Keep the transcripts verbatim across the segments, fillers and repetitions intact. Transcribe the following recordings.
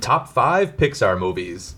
top five Pixar movies.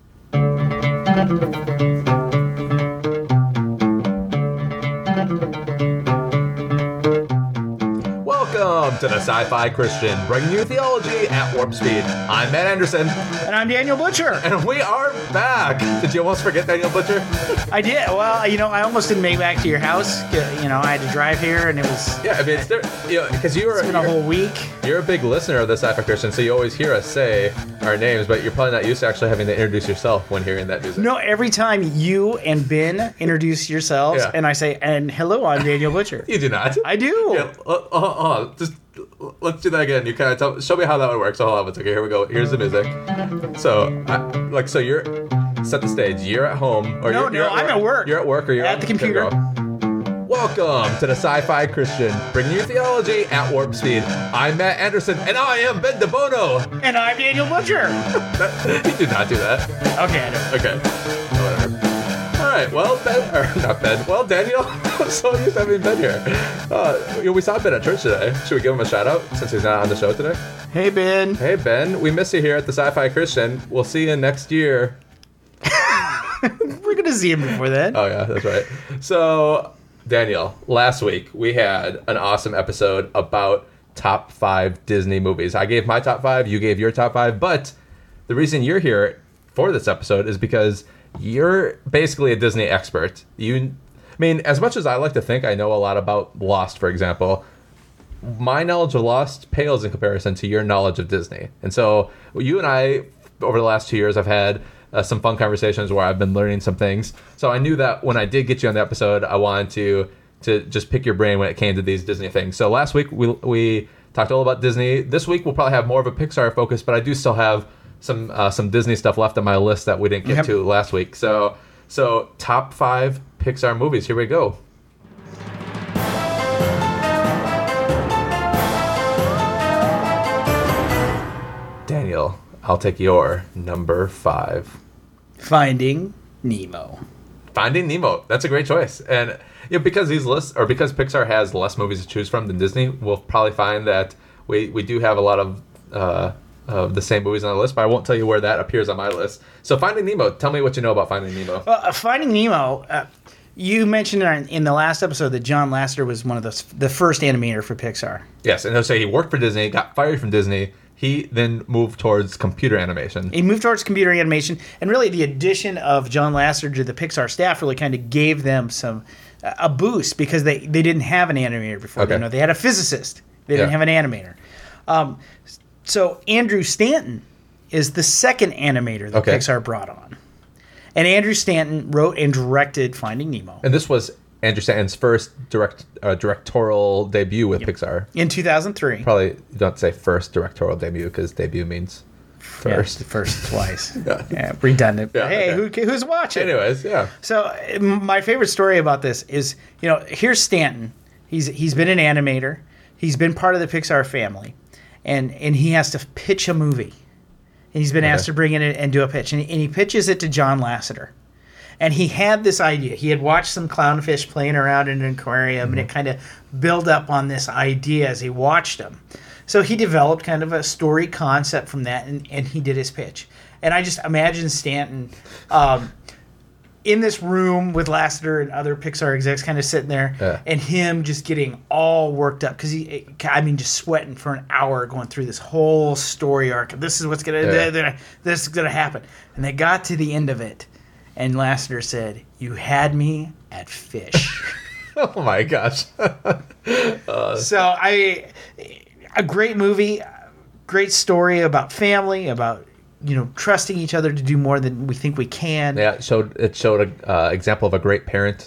Welcome to the Sci-Fi Christian, bringing you theology at warp speed. I'm Matt Anderson. And I'm Daniel Butcher. And we are back. Did you almost forget Daniel Butcher? I did. Well, you know, I almost didn't make it back to your house. You know, I had to drive here, and it was... Yeah, I mean, it's there, you know, because you were... It's been a whole week. You're a big listener of the Sci-Fi Christian, so you always hear us say our names, but you're probably not used to actually having to introduce yourself when hearing that music. No, every time you and Ben introduce yourselves, Yeah. and I say, and hello, I'm Daniel Butcher. You do not. I do. Yeah, uh, uh, uh, just let's do that again. You kind of tell, show me how that would work. So hold on, it's okay. Here we go. Here's the music. So, I, like, so you're set the stage. You're at home, or No, you're, no, you're at I'm work. at work. You're at work, or you're At the computer. Welcome to the Sci-Fi Christian, bringing you theology at warp speed. I'm Matt Anderson, and I am Ben DeBono. And I'm Daniel Butcher. You did not do that. Okay, I know. Okay. Whatever. All right. Well, Ben, or not Ben. Well, Daniel. I'm so used to having Ben here. Uh, you know, we saw Ben at church today. Should we give him a shout out since he's not on the show today? Hey, Ben. Hey, Ben. We miss you here at the Sci-Fi Christian. We'll see you next year. We're going to see him before then. Oh, yeah, that's right. So, Daniel, last week we had an awesome episode about top five Disney movies. I gave my top five. You gave your top five. But the reason you're here for this episode is because you're basically a Disney expert. You, I mean, as much as I like to think I know a lot about Lost, for example, my knowledge of Lost pales in comparison to your knowledge of Disney. And so you and I, over the last two years, I've had uh, some fun conversations where I've been learning some things. So I knew that when I did get you on the episode, I wanted to to just pick your brain when it came to these Disney things. So last week we we talked all about Disney. This week we'll probably have more of a Pixar focus, but I do still have some uh, some Disney stuff left on my list that we didn't get Yep. to last week. So so top five Pixar movies. Here we go. Daniel, I'll take your number five. Finding Nemo. Finding Nemo. That's a great choice. And you know, because these lists, or because Pixar has less movies to choose from than Disney, we'll probably find that we, we do have a lot of uh, of the same movies on the list, but I won't tell you where that appears on my list. So Finding Nemo, tell me what you know about Finding Nemo. Well, uh, Finding Nemo, uh, you mentioned in in the last episode that John Lasseter was one of the, the first animator for Pixar. Yes, and they'll say he worked for Disney, got fired from Disney. He then moved towards computer animation. He moved towards computer animation, and really the addition of John Lasseter to the Pixar staff really kind of gave them some a boost because they, they didn't have an animator before. Okay. You know, they had a physicist. They didn't Yeah. have an animator. Um, so Andrew Stanton is the second animator that Okay. Pixar brought on. And Andrew Stanton wrote and directed Finding Nemo And this was Andrew Stanton's first direct uh, directorial debut with Pixar. in two thousand three. Probably you don't say first directorial debut because debut means first. Yeah, first twice. Yeah. Yeah, redundant. Yeah, hey, okay. who, who's watching? Anyways, yeah. So uh, my favorite story about this is, you know, here's Stanton. He's he's been an animator. He's been part of the Pixar family, and and he has to pitch a movie. And he's been Okay. asked to bring in and do a pitch, and he, and he pitches it to John Lasseter. And he had this idea. He had watched some clownfish playing around in an aquarium, Mm-hmm. and it kind of built up on this idea as he watched them. So he developed kind of a story concept from that, and, and he did his pitch. And I just imagine Stanton um, in this room with Lasseter and other Pixar execs kind of sitting there, Yeah. and him just getting all worked up because he, I mean, just sweating for an hour going through this whole story arc. This is what's gonna, Yeah. this is gonna happen. And they got to the end of it, and Lasseter said, "You had me at fish." Oh my gosh. uh, So I, a great movie, great story about family, about you know trusting each other to do more than we think we can. yeah, it showed it showed an uh, example of a great parent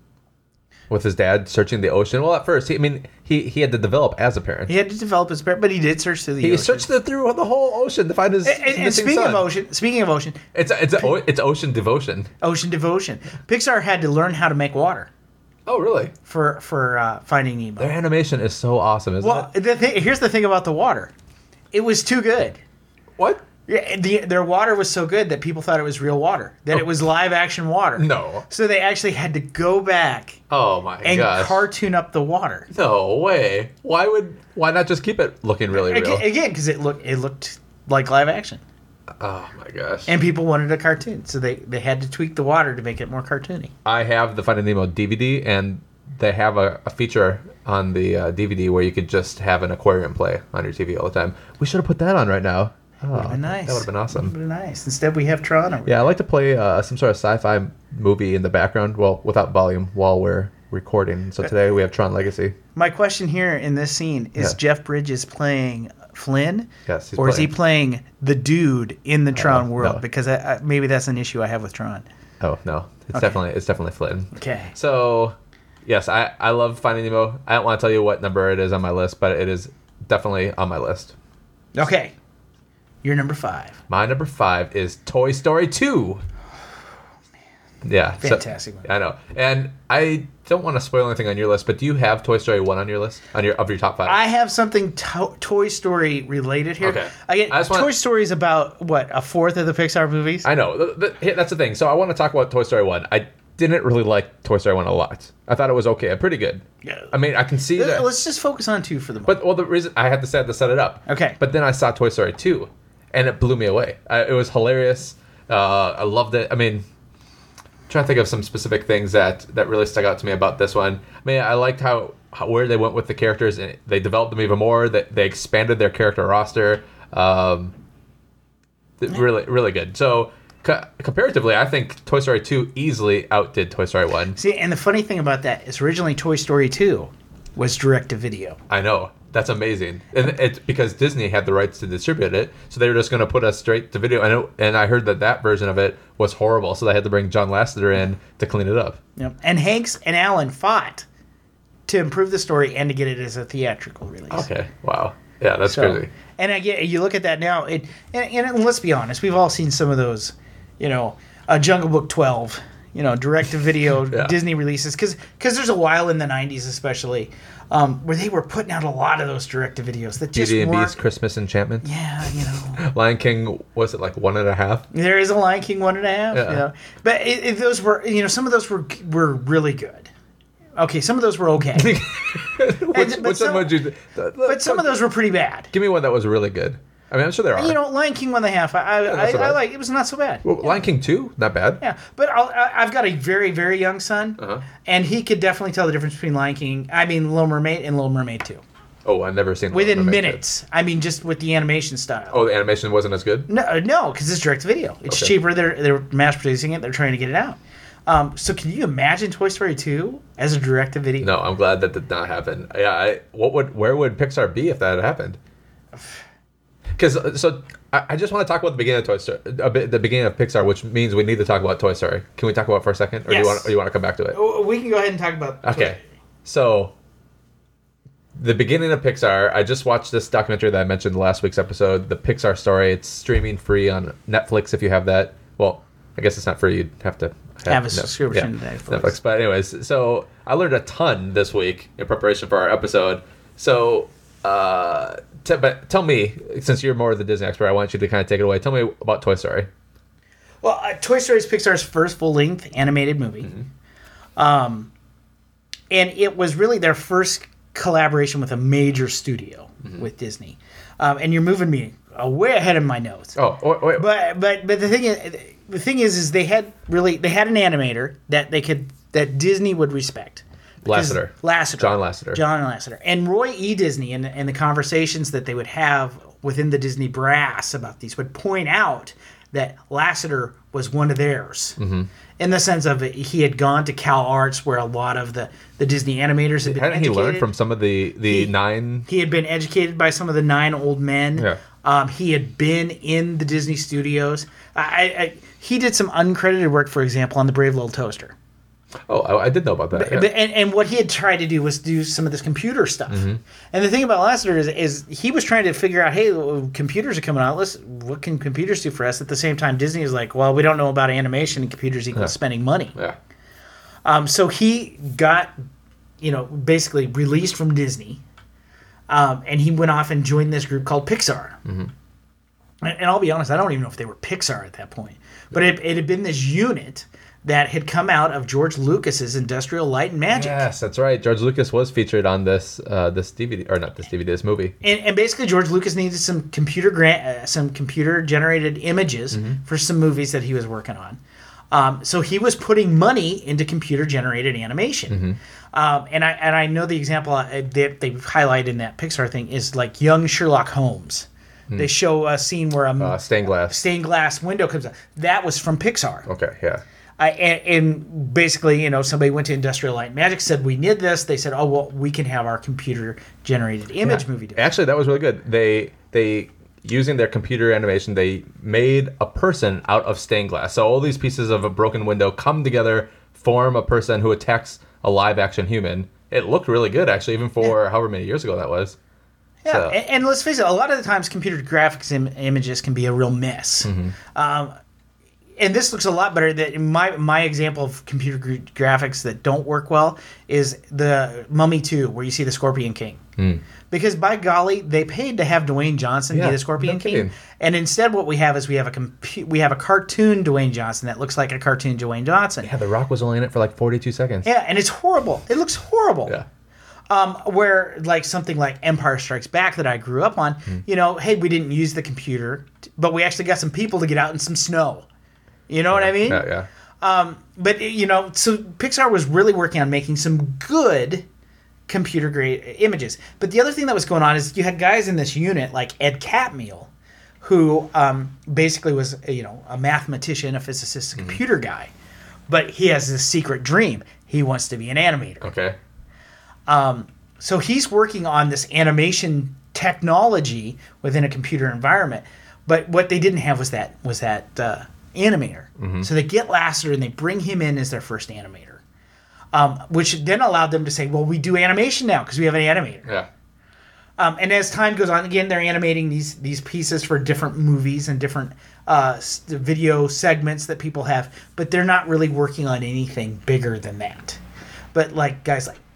with his dad searching the ocean. Well, at first, he, I mean, he, he had to develop as a parent. He had to develop his parent, but he did search through the He ocean. searched the, through the whole ocean to find his, And, his and missing speaking son. of ocean, speaking of ocean, It's a, it's a, it's ocean devotion. ocean devotion. Pixar had to learn how to make water Oh, really? for for uh, Finding Nemo. Their animation is so awesome, isn't Well, it? the thing, here's the thing about the water. It was too good. What? Yeah, the, their water was so good that people thought it was real water, that it was live action water. No. So they actually had to go back Oh my and gosh. cartoon up the water. No way. Why would? Why not just keep it looking really real? Again, because it looked it looked like live action. Oh my gosh. And people wanted a cartoon, so they, they had to tweak the water to make it more cartoony. I have the Finding Nemo D V D, and they have a, a feature on the uh, D V D where you could just have an aquarium play on your T V all the time. We should have put that on right now. Oh, Would have been nice. That would have been awesome. Would have been nice. Instead, we have Tron over Yeah, I like to play uh, some sort of sci-fi movie in the background, well, without volume, while we're recording. So today we have Tron Legacy. My question here in this scene is Yeah. Jeff Bridges playing Flynn? Yes, he's or is he playing- playing the dude in the Tron world? no. Because I, I, maybe that's an issue I have with Tron. Oh no, it's Okay. definitely it's definitely Flynn. Okay. So, yes, I I love Finding Nemo. I don't want to tell you what number it is on my list, but it is definitely on my list. Okay. You're number five. My number five is Toy Story two. Yeah, so- Fantastic movie. I know, and I don't want to spoil anything on your list, but do you have Toy Story one on your list on your of your top five? I have something to- Toy Story related here. Okay. Again, I just wanna- Toy Story is about, what, a fourth of the Pixar movies? I know. The, the, hey, that's the thing. So I want to talk about Toy Story one. I didn't really like Toy Story one a lot. I thought it was okay, pretty good. Yeah. I mean, I can see that. Let's just focus on two for the moment. But well, the reason I had to set to set it up. Okay. But then I saw Toy Story two, and it blew me away. I, it was hilarious. Uh, I loved it. I mean, I'm trying to think of some specific things that that really stuck out to me about this one. I mean, I liked how, how where they went with the characters, and they developed them even more. That they expanded their character roster. Um, th- really, really good. So. Co- comparatively, I think Toy Story two easily outdid Toy Story one. See, and the funny thing about that is originally Toy Story two was direct-to-video. I know. That's amazing. And it's because Disney had the rights to distribute it, so they were just going to put us straight to video. And it, and I heard that that version of it was horrible, so they had to bring John Lasseter in to clean it up. Yep. And Hanks and Alan fought to improve the story and to get it as a theatrical release. Okay. Wow. Yeah, that's So, crazy. and again, you look at that now, it, and, and let's be honest, we've all seen some of those, you know, uh, Jungle Book twelve, you know, direct-to-video Yeah. Disney releases, because there's a while in the nineties especially, um, where they were putting out a lot of those direct-to-videos that just Beauty and weren't... Beast, Christmas Enchantment. Yeah, you know. Lion King, was it like one and a half? There is a Lion King one and a half, Yeah. you know. But it, it, those were, you know, some of those were were really good. Okay, some of those were okay. which but which some- one would you... But some of those were pretty bad. Give me one that was really good. I mean, I'm sure there are. You know, Lion King one and a half, I, I, I, not so I bad. like, it was not so bad. Well, Lion King two, not bad. Yeah, but I'll, I- I've got a very, very young son, Uh-huh. and he could definitely tell the difference between Lion King, I mean, Little Mermaid and Little Mermaid two. Oh, I've never seen Within Little Mermaid. minutes. I mean, just with the animation style. Oh, the animation wasn't as good? No, no, because it's direct to video. It's Okay. cheaper. They're they're mass producing it. They're trying to get it out. Um, so can you imagine Toy Story two as a direct to video? No, I'm glad that did not happen. Yeah, I, what would where would Pixar be if that had happened? Because so I, I just want to talk about the beginning of Toy Story, a bit, the beginning of Pixar, which means we need to talk about Toy Story. Can we talk about it for a second, or do Yes. you want or you want to come back to it? Oh, we can go ahead and talk about. Okay, so the beginning of Pixar. I just watched this documentary that I mentioned in last week's episode, the Pixar story. It's streaming free on Netflix if you have that. Well, I guess it's not free. You'd have to have, Have a no- subscription yeah, to Netflix. Netflix. But anyways, so I learned a ton this week in preparation for our episode. So, uh, t- but tell me, since you're more of the Disney expert, I want you to kind of take it away. Tell me about Toy Story. Well, uh, Toy Story is Pixar's first full-length animated movie, um, and it was really their first collaboration with a major studio with Disney. Um, and you're moving me uh, way ahead of my notes. Oh, wait, wait. But but but the thing is, the thing is, is they had really they had an animator that they could that Disney would respect. Because- Lasseter. Lasseter. John Lasseter. John Lasseter. And Roy E. Disney and, and the conversations that they would have within the Disney brass about these would point out that Lasseter was one of theirs. Mm-hmm. In the sense of he had gone to Cal Arts where a lot of the, the Disney animators had been Hadn't he educated. learned from some of the the He- nine? He had been educated by some of the nine old men. Yeah. Um, he had been in the Disney studios. I, I, he did some uncredited work, for example, on the Brave Little Toaster. Oh, I, I did know about that. yeah. But, and, and what he had tried to do was do some of this computer stuff. Mm-hmm. And the thing about Lasseter is, is he was trying to figure out, hey, well, computers are coming out. Let's, what can computers do for us? At the same time, Disney is like, well, we don't know about animation, and computers equal Yeah. spending money. yeah. Um, so he got, you know, basically released from Disney, um, and he went off and joined this group called Pixar. Mm-hmm. And, and I'll be honest, I don't even know if they were Pixar at that point, but it, it had been this unit that had come out of George Lucas's Industrial Light and Magic. Yes, that's right. George Lucas was featured on this uh, this D V D, or not this D V D, this movie. And, and basically, George Lucas needed some computer grant, uh, some computer generated images mm-hmm. for some movies that he was working on. Um, so he was putting money into computer generated animation. Mm-hmm. Um, and I and I know the example that they highlight in that Pixar thing is like young Sherlock Holmes. Mm. They show a scene where a uh, stained glass stained glass window comes out. That was from Pixar. Okay, yeah. I, and, and basically, you know, somebody went to Industrial Light and Magic, said, we need this. They said, oh, well, we can have our computer-generated image yeah. movie do it. Actually, that was really good. They, they, using their computer animation, they made a person out of stained glass. So all these pieces of a broken window come together, form a person who attacks a live-action human. It looked really good, actually, even for yeah. however many years ago that was. Yeah, so. and, and let's face it, a lot of the times computer graphics Im- images can be a real mess. Mm-hmm. Um And this looks a lot better. That my my example of computer gra- graphics that don't work well is the Mummy two, where you see the Scorpion King. Mm. Because by golly, they paid to have Dwayne Johnson yeah, be the Scorpion no King, kidding. and instead what we have is we have a compu- we have a cartoon Dwayne Johnson that looks like a cartoon Dwayne Johnson. Yeah, The Rock was only in it for like forty-two seconds. Yeah, and it's horrible. It looks horrible. Yeah. Um, where like something like Empire Strikes Back that I grew up on, mm. you know, hey, we didn't use the computer, but we actually got some people to get out in some snow. You know yeah, what I mean? Yeah, yeah. Um, but, you know, so Pixar was really working on making some good computer-grade images. But the other thing that was going on is you had guys in this unit like Ed Catmull, who um, basically was, you know, a mathematician, a physicist, a mm-hmm. computer guy. But he has this secret dream. He wants to be an animator. Okay. Um, so he's working on this animation technology within a computer environment. But what they didn't have was that was that... Uh, animator. Mm-hmm. So they get Lasseter and they bring him in as their first animator, um, which then allowed them to say, well, we do animation now because we have an animator. Yeah. Um, and as time goes on, again, they're animating these these pieces for different movies and different uh, video segments that people have, but they're not really working on anything bigger than that. But like guys like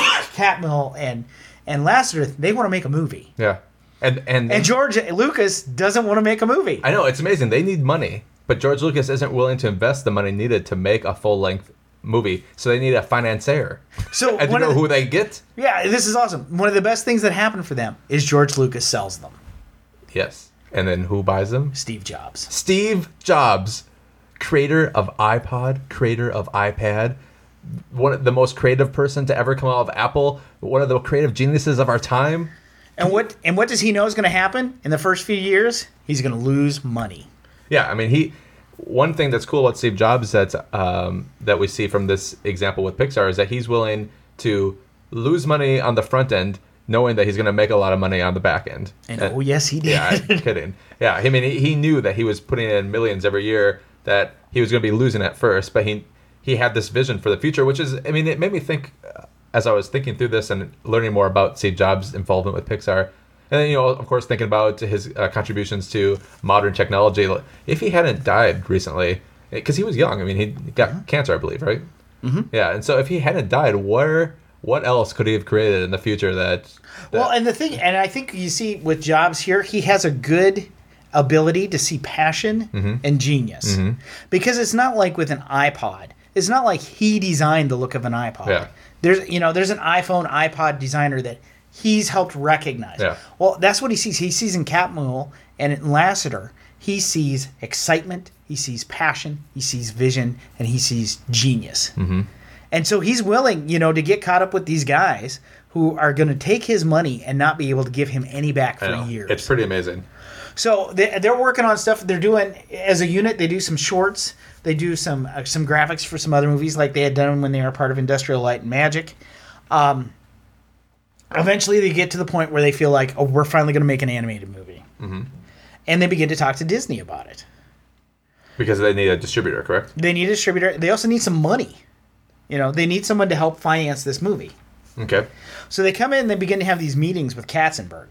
Catmull and and Lasseter, they want to make a movie. Yeah. And and and George Lucas doesn't want to make a movie. I know, it's amazing. They need money. But George Lucas isn't willing to invest the money needed to make a full-length movie, so they need a financier. So, and do you know the, who they get? Yeah, this is awesome. One of the best things that happened for them is George Lucas sells them. Yes, and then who buys them? Steve Jobs. Steve Jobs, creator of iPod, creator of iPad, one of the most creative person to ever come out of Apple, one of the creative geniuses of our time. And what and what does he know is going to happen in the first few years? He's going to lose money. Yeah, I mean, he. One thing that's cool about Steve Jobs that um, that we see from this example with Pixar is that he's willing to lose money on the front end, knowing that he's going to make a lot of money on the back end. And, and oh, yes, he did. Yeah, I'm kidding. Yeah, I mean, he, he knew that he was putting in millions every year, that he was going to be losing at first, but he he had this vision for the future, which is, I mean, it made me think, uh, as I was thinking through this and learning more about Steve Jobs' involvement with Pixar. And then, you know, of course, thinking about his uh, contributions to modern technology. If he hadn't died recently, because he was young, I mean, he got mm-hmm. cancer, I believe, right? Mm-hmm. Yeah, and so if he hadn't died, where, what else could he have created in the future that, that... Well, and the thing, and I think you see with Jobs here, he has a good ability to see passion mm-hmm. and genius. Mm-hmm. Because it's not like with an iPod. It's not like he designed the look of an iPod. Yeah. There's, you know, there's an iPhone, iPod designer that he's helped recognize. Yeah. Well, that's what he sees. He sees in Catmull and in Lasseter, he sees excitement, he sees passion, he sees vision, and he sees genius. Mm-hmm. And so he's willing, you know, to get caught up with these guys who are going to take his money and not be able to give him any back for years. It's pretty amazing. So they, they're working on stuff. They're doing, as a unit, they do some shorts. They do some uh, some graphics for some other movies like they had done when they were part of Industrial Light and Magic. Um... Eventually, they get to the point where they feel like, oh, we're finally going to make an animated movie. Mm-hmm. And they begin to talk to Disney about it. Because they need a distributor, correct? They need a distributor. They also need some money. You know, they need someone to help finance this movie. Okay. So they come in and they begin to have these meetings with Katzenberg.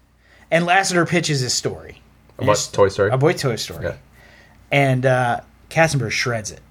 And Lasseter pitches his story. About his, Toy Story? About Toy Story. Yeah. And uh, Katzenberg shreds it.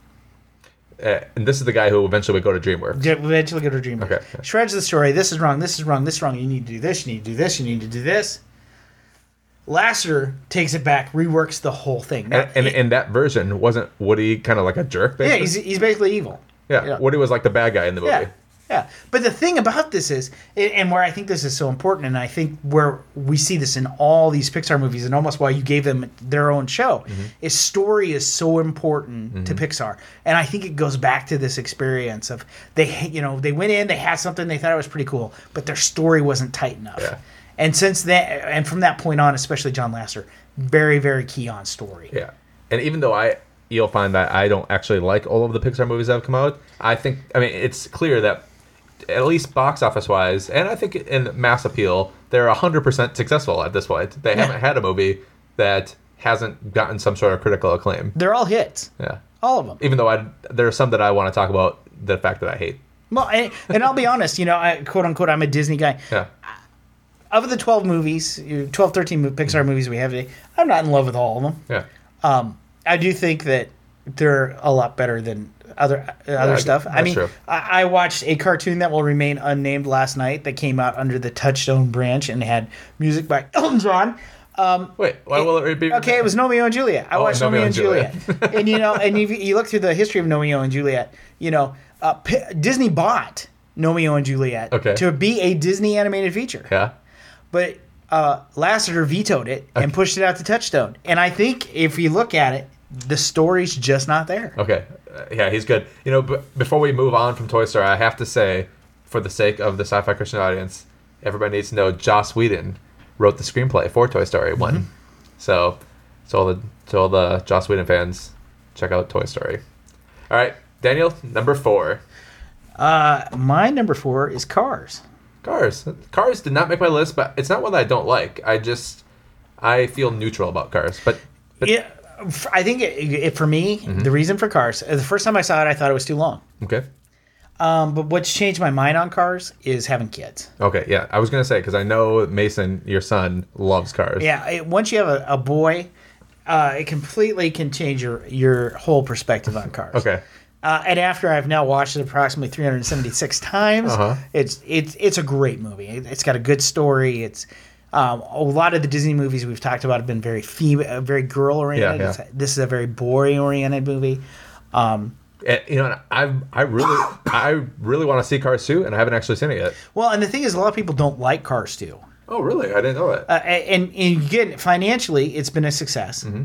Uh, and this is the guy who eventually would go to DreamWorks. Eventually go to DreamWorks. Okay, okay. Shreds the story. This is wrong. This is wrong. This is wrong. You need to do this. You need to do this. You need to do this. Lasseter takes it back, reworks the whole thing. Now, And, and it- in that version, wasn't Woody kind of like a jerk? Basically? yeah, he's, he's basically evil. yeah. you know. Woody was like the bad guy in the movie. Yeah, yeah. But the thing about this is, and where I think this is so important, and I think where we see this in all these Pixar movies, and almost why you gave them their own show, Mm-hmm. is story is so important to Pixar, and I think it goes back to this experience of they, you know, they went in, they had something, they thought it was pretty cool, but their story wasn't tight enough. Yeah. And since then, and from that point on, especially John Lasseter, very, very key on story. Yeah. And even though I, you'll find that I don't actually like all of the Pixar movies that have come out, I think, I mean, it's clear that at least box office wise, and I think in mass appeal, they're one hundred percent successful at this point. They Yeah. haven't had a movie that hasn't gotten some sort of critical acclaim. They're all hits, Yeah. all of them. Even though I, there are some that I want to talk about the fact that I hate. Well, and, and I'll be honest, you know, I, quote unquote, I'm a Disney guy. Yeah. Of the twelve movies, twelve, thirteen mo- Pixar movies we have today, I'm not in love with all of them. Yeah. Um, I do think that they're a lot better than other uh, other Yeah, stuff. I that's mean, true. I, I watched a cartoon that will remain unnamed last night that came out under the Touchstone branch and had music by Elton John. Wait, why will it be? Okay, it was Romeo and Juliet. I Oh, watched Romeo Romeo and and Juliet, and you know, and you, you look through the history of Romeo and Juliet. You know, uh, P- Disney bought Romeo and Juliet Okay. to be a Disney animated feature. Yeah. But uh, Lasseter vetoed it and pushed it out to Touchstone. And I think if you look at it, the story's just not there. Okay. Uh, yeah, he's good. You know, b- before we move on from Toy Story, I have to say, for the sake of the sci-fi Christian audience, everybody needs to know Joss Whedon wrote the screenplay for Toy Story one. Mm-hmm. So, to all the to all the Joss Whedon fans, check out Toy Story. All right, Daniel, number four. Uh, my number four is Cars. Cars. Cars did not make my list, but it's not one that I don't like. I just I feel neutral about Cars. But but Yeah, f- I think it, it, for me, the reason for Cars, uh, the first time I saw it, I thought it was too long. okay. Um, but what's changed my mind on Cars is having kids. Okay, yeah. I was going to say, because I know Mason, your son, loves Cars. Yeah, it, once you have a, a boy, uh, it completely can change your, your whole perspective on Cars. Okay. Uh, and after I've now watched it approximately three hundred seventy-six times, Uh-huh. it's it's it's a great movie. It, it's got a good story. It's um, a lot of the Disney movies we've talked about have been very female, very girl oriented. Yeah, yeah. This is a very boy oriented movie. Um, And, you know, I I really I really want to see Cars two, and I haven't actually seen it yet. well, and the thing is, a lot of people don't like Cars too. Oh, really? I didn't know that. Uh, and, and again, financially, it's been a success. Mm-hmm.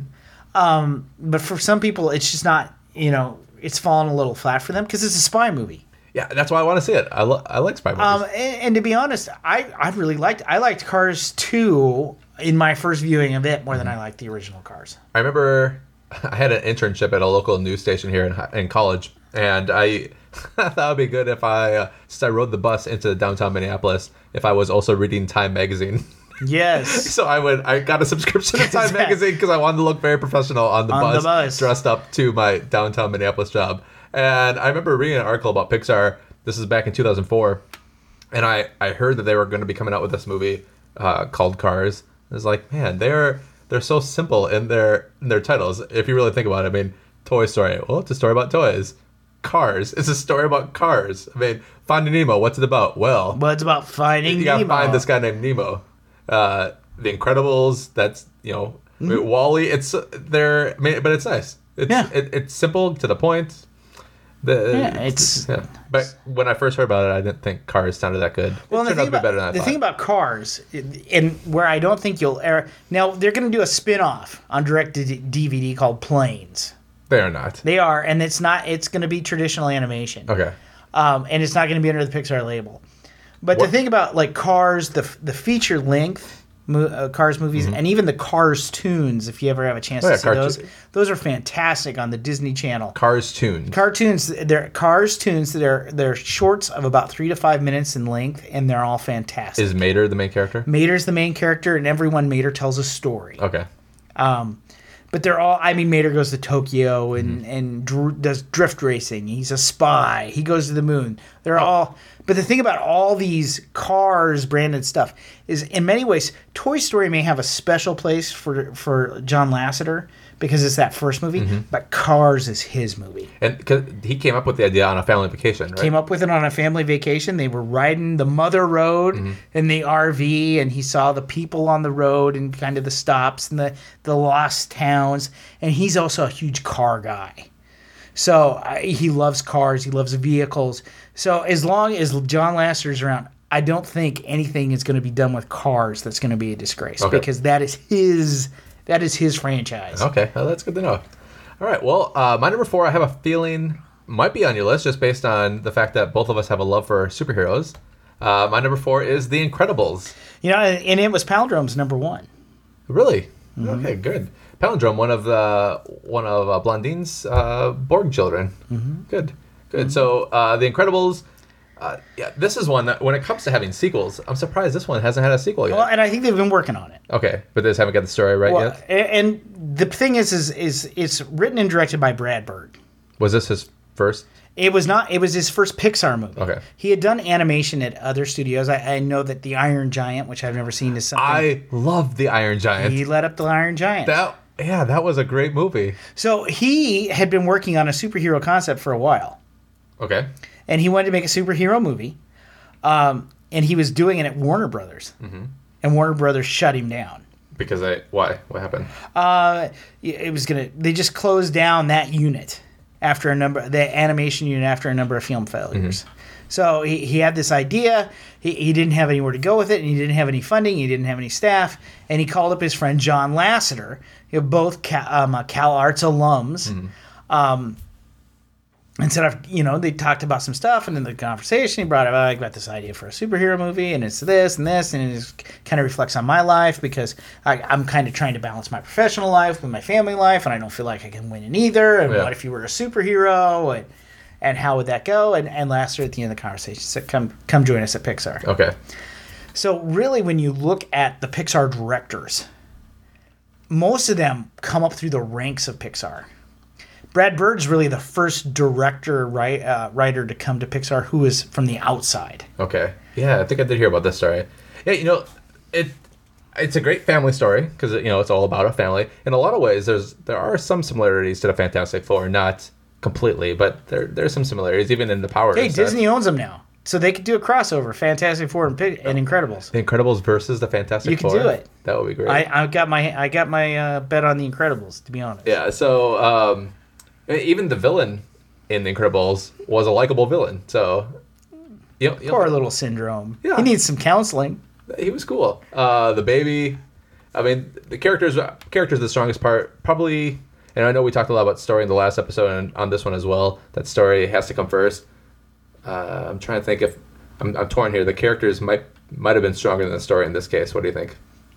Um, but for some people, it's just not. You know, it's fallen a little flat for them because it's a spy movie. Yeah, that's why I want to see it. I, lo- I like spy movies. Um, and, and to be honest, I, I really liked I liked Cars two in my first viewing of it more than I liked the original Cars. I remember I had an internship at a local news station here in, hi- in college, and I, I thought it would be good if I, uh, since I rode the bus into downtown Minneapolis, if I was also reading Time magazine. Yes. So I would I got a subscription to Time Exactly. magazine because I wanted to look very professional on the, On bus, the bus. dressed up to my downtown Minneapolis job. And I remember reading an article about Pixar. This is back in two thousand four, and I I heard that they were going to be coming out with this movie uh, called Cars. I was like, man, they're they're so simple in their in their titles. If you really think about it, I mean, Toy Story. Well, it's a story about toys. Cars. It's a story about cars. I mean, Finding Nemo. What's it about? Well, But it's about finding you gotta Nemo. find this guy named Nemo. Uh, the Incredibles. That's you know, I mean, Wall-E. It's uh, they're, I mean, but it's nice. It's Yeah. it, it's simple to the point. The, Yeah, it's- yeah. But when I first heard about it, I didn't think Cars sounded that good. Well, it and the turned out thing, to be about, better than I the thought. thing about Cars, and where I don't think you'll ever... Now, they're going to do a spin-off on direct-to-D V D called Planes. they are not. They are, and it's not. It's going to be traditional animation. Okay. Um, and it's not going to be under the Pixar label. But What- the thing about, like, Cars, the the feature length... Mo- uh, Cars movies and even the Cars tunes, if you ever have a chance Mm-hmm. Oh, to yeah, see cartoon- those, those are fantastic on the Disney Channel. Cars tuned. Cartoons, they're Cars tunes. They're they're shorts of about three to five minutes in length, and they're all fantastic. Is Mater the main character? Mater's the main character, and everyone Mater tells a story. Okay. Um, but they're all. I mean, Mater goes to Tokyo and Mm-hmm. and dr- does drift racing. He's a spy. He goes to the moon. They're Oh. all. But the thing about all these Cars branded stuff is in many ways, Toy Story may have a special place for for John Lasseter because it's that first movie, Mm-hmm. but Cars is his movie. And 'cause he came up with the idea on a family vacation, right? Came up with it on a family vacation. They were riding the Mother Road Mm-hmm. in the R V, and he saw the people on the road and kind of the stops and the, the lost towns. And he's also a huge car guy. So uh, he loves cars. He loves vehicles. So as long as John Lasseter's around, I don't think anything is going to be done with Cars that's going to be a disgrace Okay. because that is his that is his franchise. Okay, well, that's good to know. All right, well, uh, my number four, I have a feeling might be on your list just based on the fact that both of us have a love for superheroes. Uh, my number four is The Incredibles. You know, and it was Palindrome's number one. Really? Okay, good. Palindrome, one of the one of uh, Blondine's uh, Borg children. Mm-hmm. Good, good. So, uh, The Incredibles. Uh, yeah, this is one that when it comes to having sequels, I'm surprised this one hasn't had a sequel yet. Well, and I think they've been working on it. Okay, but they just haven't got the story right Well, yet. a- and the thing is, is, is it's written and directed by Brad Bird. Was this his first? It was not. It was his first Pixar movie. Okay. He had done animation at other studios. I, I know that the Iron Giant, which I've never seen, is something. I love The Iron Giant. He led up the Iron Giant. That yeah, that was a great movie. So he had been working on a superhero concept for a while, Okay. and he wanted to make a superhero movie, um, and he was doing it at Warner Brothers, Mm-hmm. and Warner Brothers shut him down. Because I why? What happened? Uh, it was gonna. They just closed down that unit after a number, the animation unit after a number of film failures. So he, he had this idea. He, he didn't have anywhere to go with it, and he didn't have any funding. He didn't have any staff, and he called up his friend John Lasseter, you know, both Cal, um, uh, Cal Arts alums, um, and said, I've, you know, they talked about some stuff, and in the conversation, he brought up, oh, I got this idea for a superhero movie, and it's this and this, and it kind of reflects on my life because I, I'm kind of trying to balance my professional life with my family life, and I don't feel like I can win in either. And Yeah. what if you were a superhero? And and how would that go? And and Lasseter at the end of the conversation said, "Come come join us at Pixar." Okay. So really, when you look at the Pixar directors, most of them come up through the ranks of Pixar. Brad Bird's really the first director, right, uh, writer to come to Pixar who is from the outside. Okay. Yeah, I think I did hear about this story. Yeah, you know, it it's a great family story because you know it's all about a family. In a lot of ways, there's there are some similarities to the Fantastic Four, not completely, but there there's some similarities even in the power. Hey, and stuff. Disney owns them now, so they could do a crossover: Fantastic Four and, Pig- and Incredibles. The Incredibles versus the Fantastic You could Four. do it. That would be great. I, I got my I got my uh, bet on the Incredibles, to be honest. Yeah, so um, even the villain in The Incredibles was a likable villain. So, you know, you know, Poor little Syndrome. Yeah. He needs some counseling. he was cool. Uh, the baby, I mean, the characters characters the strongest part probably. And I know we talked a lot about story in the last episode and on this one as well. That story has to come first. Uh, I'm trying to think if I'm, I'm torn here. The characters might might have been stronger than the story in this case. What do you think?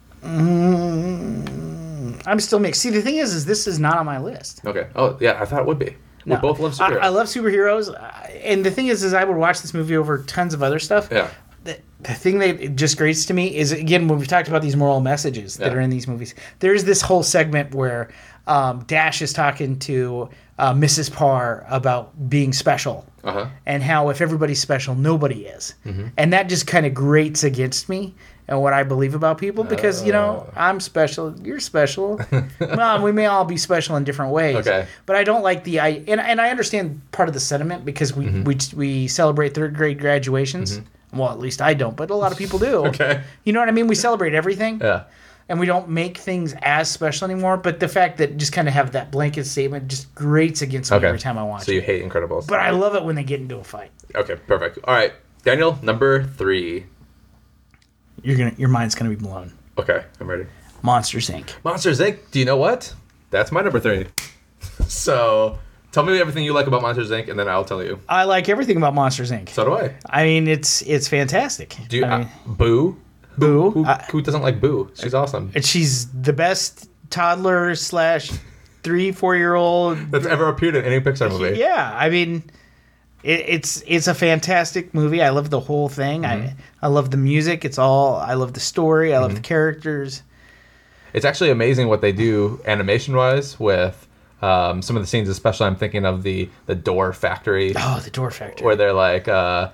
Mm, I'm still mixed. See, the thing is, is this is not on my list. Okay. Oh yeah, I thought it would be. No. We both love I, superheroes. I love superheroes, uh, and the thing is, is I would watch this movie over tons of other stuff. Yeah. The, the thing that just grates to me is, again, when we've talked about these moral messages that Yeah. are in these movies, there's this whole segment where um, Dash is talking to uh, Missus Parr about being special Uh huh. and how if everybody's special, nobody is. Mm-hmm. And that just kind of grates against me and what I believe about people because, you know, Oh. I'm special, you're special. Well, we may all be special in different ways. Okay. But I don't like the I and, and I understand part of the sentiment because we Mm-hmm. we, we celebrate third grade graduations. Well, at least I don't, but a lot of people do. Okay. You know what I mean? We celebrate everything. Yeah. And we don't make things as special anymore. But the fact that just kind of have that blanket statement just grates against me Okay. every time I watch So you it. hate Incredibles. But I love it when they get into a fight. Okay, perfect. All right, Daniel, number three. You're gonna, your mind's gonna be blown. Okay, I'm ready. Monsters Incorporated. Monsters Incorporated. Do you know what? That's my number three. So tell me everything you like about Monsters Incorporated, and then I'll tell you. I like everything about Monsters Incorporated. So do I. I mean, it's it's fantastic. Do you? I mean, uh, Boo. Boo. Who, I- who doesn't like Boo? She's awesome. and she's the best toddler slash three four year old. That's ever appeared in any Pixar movie. Yeah, I mean, it, it's it's a fantastic movie. I love the whole thing. Mm-hmm. I I love the music. It's all. I love the story. I love Mm-hmm. the characters. It's actually amazing what they do animation-wise with um, some of the scenes. Especially, I'm thinking of the the door factory Oh, the Door Factory. where they're like. Uh,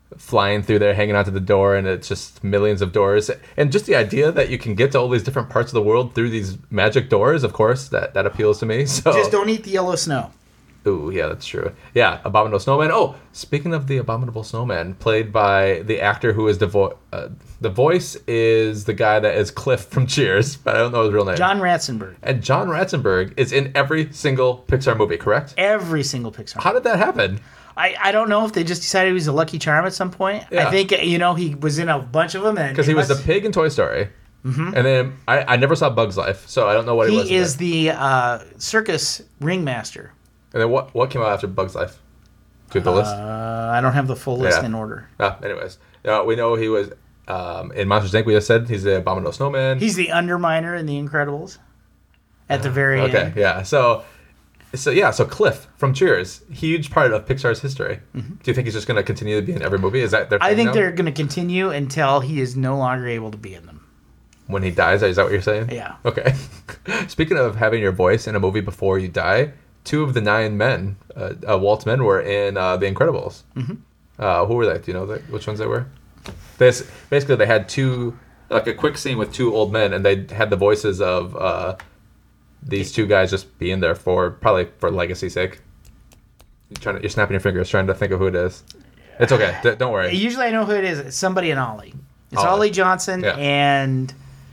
flying through there, hanging onto the door, and it's just millions of doors. And just the idea that you can get to all these different parts of the world through these magic doors, of course, that, that appeals to me. So Just don't eat the yellow snow. Ooh, yeah, that's true. Yeah, Abominable Snowman. Oh, speaking of the Abominable Snowman, played by the actor who is the voice. Uh, the voice is the guy that is Cliff from Cheers, but I don't know his real name. John Ratzenberg. And John Ratzenberg is in every single Pixar movie, correct? Every single Pixar. How did that happen? I, I don't know if they just decided he was a Lucky Charm at some point. Yeah. I think, you know, he was in a bunch of them. Because he was the pig in Toy Story. Mm-hmm. And then I, I never saw Bug's Life, so I don't know what he, he was. He is the uh, circus ringmaster. And then what what came out after Bug's Life? Do you have the list? Uh, I don't have the full list Yeah. in order. Ah, anyways, uh, we know he was um, in Monsters, Incorporated. We just said he's the Abominable Snowman. He's the Underminer in The Incredibles at the very okay, end. yeah. So, so yeah. So Cliff from Cheers, huge part of Pixar's history. Mm-hmm. Do you think he's just going to continue to be in every movie? Is that their I thing think now? they're going to continue until he is no longer able to be in them. When he dies, is that what you're saying? Yeah. Okay. Speaking of having your voice in a movie before you die, two of the nine men, uh, uh, Walt's men, were in uh, The Incredibles. Mm-hmm. Uh, who were they? Do you know the, which ones they were? This basically they had two, like a quick scene with two old men, and they had the voices of uh, these two guys just being there for probably for legacy's sake. You're trying to, you're snapping your fingers trying to think of who it is. It's okay. D- don't worry. Usually I know who it is. It's somebody in Ollie. It's Ollie. Ollie Johnson Yeah. and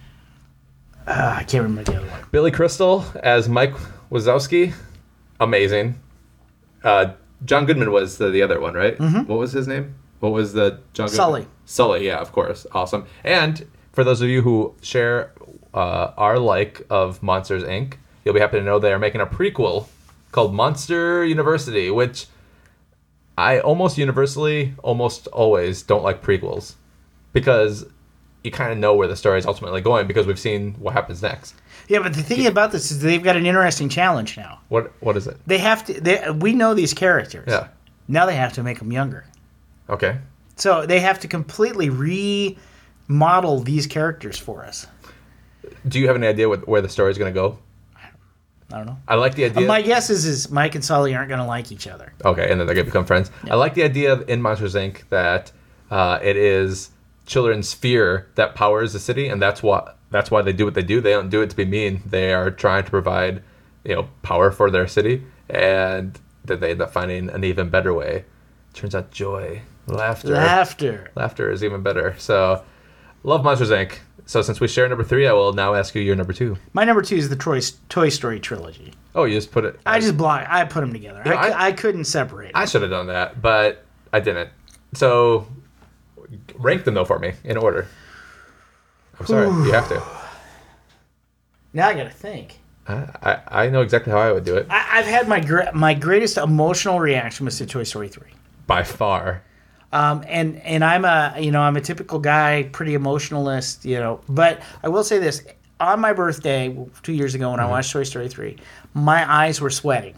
uh, I can't remember the other one. Billy Crystal as Mike Wazowski, amazing. Uh, John Goodman was the, the other one, right? Mm-hmm. What was his name? What was the John Goodman? Sully. Sully, yeah, of course. Awesome. And for those of you who share uh, our like of Monsters, Incorporated, you'll be happy to know they are making a prequel called Monster University, which I almost universally, almost always don't like prequels because you kind of know where the story is ultimately going because we've seen what happens next. Yeah, but the thing about this is they've got an interesting challenge now. What What is it? They have to. They, we know these characters. Yeah. Now they have to make them younger. Okay. So they have to completely remodel these characters for us. Do you have any idea what, where the story is going to go? I don't know. I like the idea. Uh, my guess is is Mike and Sully aren't going to like each other. Okay, and then they're going to become friends. Yeah. I like the idea of, in Monsters, Incorporated that uh, it is children's fear that powers the city, and that's what that's why they do what they do. They don't do it to be mean. They are trying to provide, you know, power for their city, and that they end up finding an even better way. Turns out joy, laughter, Laughter. laughter is even better. So, love Monsters, Incorporated. So since we share number three, I will now ask you your number two. My number two is the Toy, Toy Story trilogy. Oh, you just put it. I just block. I put them together. You know, I, I- I couldn't separate. I should have done that, but I didn't. So, rank them though for me in order. I'm sorry, you have to. Now I got to think. I, I I know exactly how I would do it. I, I've had my gra- my greatest emotional reaction was to Toy Story three. By far. Um, and and I'm a you know I'm a typical guy, pretty emotionalist, you know. But I will say this: on my birthday two years ago, when Mm-hmm. I watched Toy Story three, my eyes were sweating.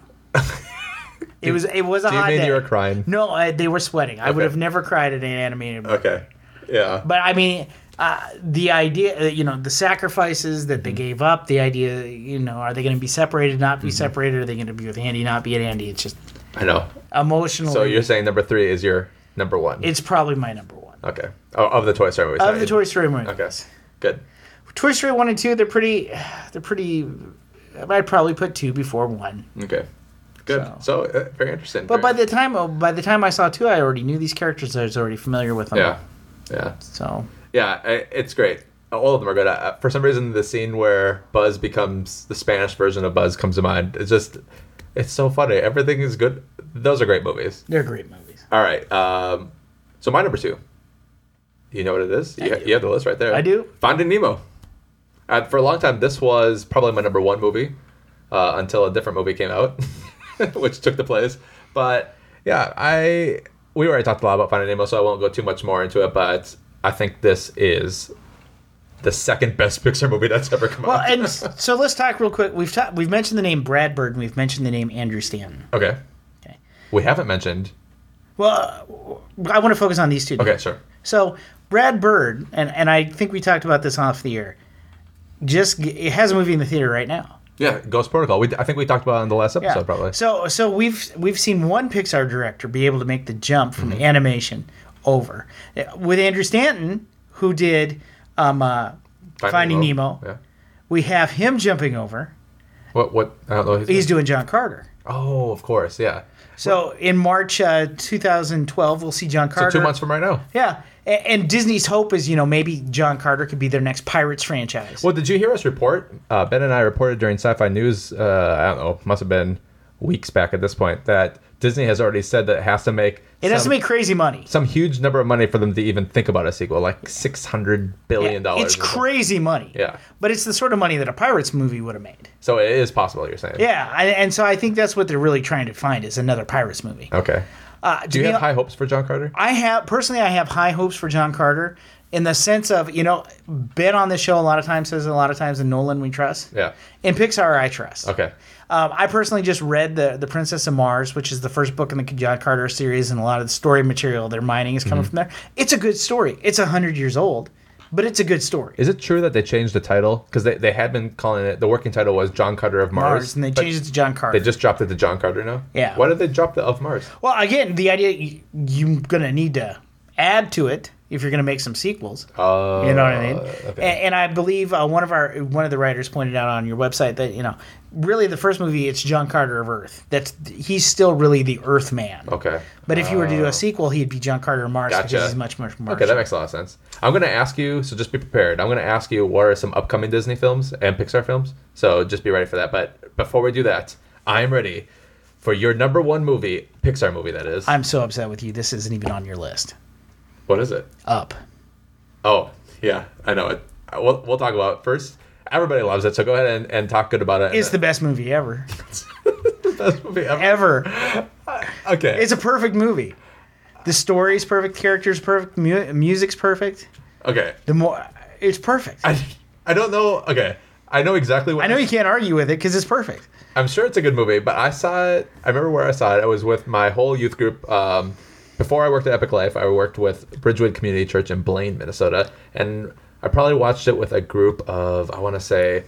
It was it was a Do you hot mean day. you were crying? No, I, they were sweating. I would Okay. have never cried at an animated movie. Okay. Yeah. But I mean, uh, the idea, uh, you know, the sacrifices that Mm-hmm. they gave up, the idea, you know, are they going to be separated, not Mm-hmm. be separated? Are they going to be with Andy, not be at Andy? It's just I know. emotional. So you're saying number three is your number one? It's probably my number one. Okay. Oh, of the Toy Story movies. Of sorry. the Toy Story movies. Okay. Good. Toy Story one and two, they're pretty, they're pretty, I'd probably put two before one. Okay. Good. So- So, uh, very interesting. But Very- by the time, oh, by the time I saw two, I already knew these characters. I was already familiar with them. yeah. Yeah. So, Yeah, I- it's great. All of them are good. Uh, For some reason, the scene where Buzz becomes the Spanish version of Buzz comes to mind. It's just, it's so funny. Everything is good. Those are great movies. they're great movies. All right. Um, so my number two. You know what it is? You, I ha- do. you have the list right there. I do. Finding Nemo. Uh, for a long time, this was probably my number one movie uh, until a different movie came out, which took the place. But yeah, I we already talked a lot about Finding Nemo, so I won't go too much more into it. But I think this is the second best Pixar movie that's ever come Well, out. and so let's talk real quick. We've ta- we've mentioned the name Brad Bird, and we've mentioned the name Andrew Stanton. okay. Okay. We haven't mentioned. Well, uh, I want to focus on these two. Okay, sure. So Brad Bird, and, and I think we talked about this off the air, just g- it has a movie in the theater right now. Yeah, Ghost Protocol. We, I think we talked about it in the last episode, probably. So so we've we've seen one Pixar director be able to make the jump from Mm-hmm. animation over. With Andrew Stanton, who did um, uh, Finding, Finding Nemo, Nemo yeah. we have him jumping over. What? What? I don't know. He's, he's doing John Carter. Oh, of course, yeah. So in March uh, twenty twelve, we'll see John Carter. So two months from right now. Yeah. And Disney's hope is, you know, maybe John Carter could be their next Pirates franchise. Well, did you hear us report? Uh, Ben and I reported during Sci-Fi News, uh, I don't know, must have been weeks back at this point, that Disney has already said that it has to make... It some, has to make crazy money. Some huge number of money for them to even think about a sequel, like six hundred billion dollars. Yeah, it's crazy money. Yeah. But it's the sort of money that a Pirates movie would have made. So it is possible, you're saying? Yeah, I, and so I think that's what they're really trying to find is another Pirates movie. Okay. Uh, Do you have high hopes for John Carter? I have, personally, I have high hopes for John Carter in the sense of, you know, Ben on this show a lot of times says a lot of times in Nolan we trust. Yeah. In Pixar, I trust. Okay. Um, I personally just read the the Princess of Mars, which is the first book in the John Carter series, and a lot of the story material they're mining is coming mm-hmm. from there. It's a good story. It's one hundred years old, but it's a good story. Is it true that they changed the title? Because they, they had been calling it, the working title was John Carter of Mars. Mars and they changed it to John Carter. They just dropped it to John Carter now? Yeah. Why did they drop the of Mars? Well, again, the idea, you, you're going to need to add to it if you're going to make some sequels. Oh, uh, you know what I mean? Okay. And, and I believe uh, one of our one of the writers pointed out on your website that, you know, really the first movie, it's John Carter of Earth. That's he's still really the Earth man. Okay. But if you were to do Uh, a sequel, he'd be John Carter of Mars Gotcha. because he's much, much more. Okay, that makes a lot of sense. I'm going to ask you, so just be prepared. I'm going to ask you what are some upcoming Disney films and Pixar films. So just be ready for that. But before we do that, I'm ready for your number one movie, Pixar movie, that is. I'm so upset with you. This isn't even on your list. What is it? Up. Oh, yeah, I know it. We'll, we'll talk about it first. Everybody loves it, so go ahead and, and talk good about it. It's the best movie ever. The best movie ever. Ever. Okay. It's a perfect movie. The story's perfect, character's perfect, mu- music's perfect. Okay. The more, it's perfect. I, I, I don't know. Okay. I know exactly what... I know you can't argue with it because it's perfect. I'm sure it's a good movie, but I saw it... I remember where I saw it. I was with my whole youth group. Um, before I worked at Epic Life, I worked with Bridgewood Community Church in Blaine, Minnesota, and I probably watched it with a group of, I want to say,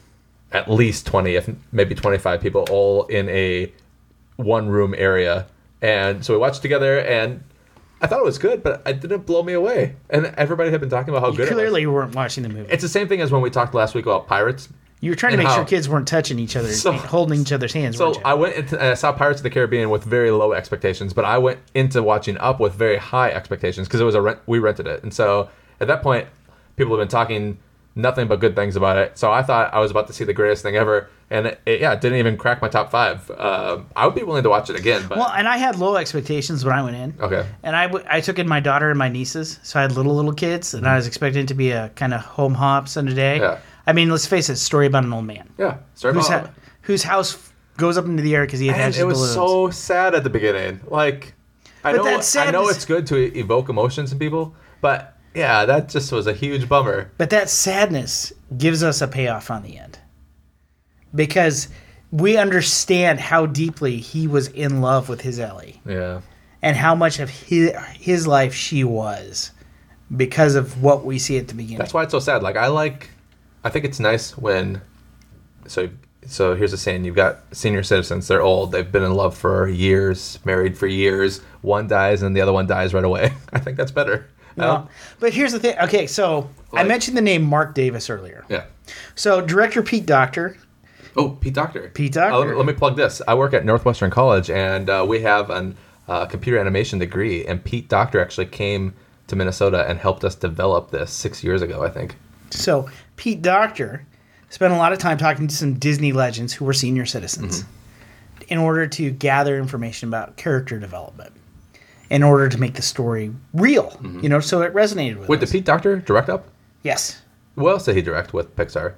at least twenty, if maybe twenty-five people, all in a one-room area. And so we watched together, and I thought it was good, but it didn't blow me away. And everybody had been talking about how You good it was. clearly weren't watching the movie. It's the same thing as when we talked last week about Pirates. You were trying to and make how- sure kids weren't touching each other, So- holding each other's hands. So weren't you? I went into, and I saw Pirates of the Caribbean with very low expectations, but I went into watching Up with very high expectations because it was a rent. We rented it, and so at that point, people have been talking nothing but good things about it. So I thought I was about to see the greatest thing ever, and it, it, yeah, it didn't even crack my top five. Uh, I would be willing to watch it again, but Well, and I had low expectations when I went in. okay, And I, w- I took in my daughter and my nieces, so I had little, little kids, and I was expecting it to be a kind of home hop Sunday day. Yeah. I mean, let's face it, it's a story about an old man yeah, sorry whose, about ha- whose house goes up into the air because he And attaches it was balloons. so sad at the beginning. Like, I But know, that I know sadness- it's good to evoke emotions in people, but yeah, that just was a huge bummer. But that sadness gives us a payoff on the end. Because we understand how deeply he was in love with his Ellie. Yeah. And how much of his, his life she was because of what we see at the beginning. That's why it's so sad. Like, I like, I think it's nice when, so so here's a saying, you've got senior citizens, they're old, they've been in love for years, married for years, one dies and the other one dies right away. I think that's better. No. Um, But here's the thing. Okay, so I Like- mentioned the name Mark Davis earlier. yeah. So director Pete Docter. Oh, Pete Docter. Pete Docter. Uh, let, me, let me plug this. I work at Northwestern College, and uh, we have a uh, computer animation degree, and Pete Docter actually came to Minnesota and helped us develop this six years ago, I think. So Pete Docter spent a lot of time talking to some Disney legends who were senior citizens Mm-hmm. in order to gather information about character development, in order to make the story real, you know, so it resonated with Mm-hmm. Wait, us. did Pete Docter direct Up? Yes. What else did he direct with Pixar?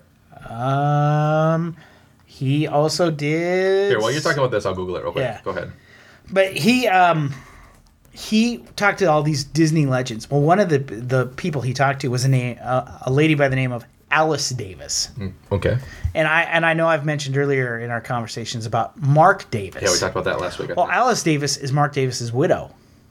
Um, he also did. Here, while you're talking about this, I'll Google it real quick. Yeah. Go ahead. But he um he talked to all these Disney legends. Well, one of the the people he talked to was a name uh, a lady by the name of Alice Davis. Mm, okay. And I and I know I've mentioned earlier in our conversations about Mark Davis. Yeah, we talked about that last week. I Well, think. Alice Davis is Mark Davis's widow.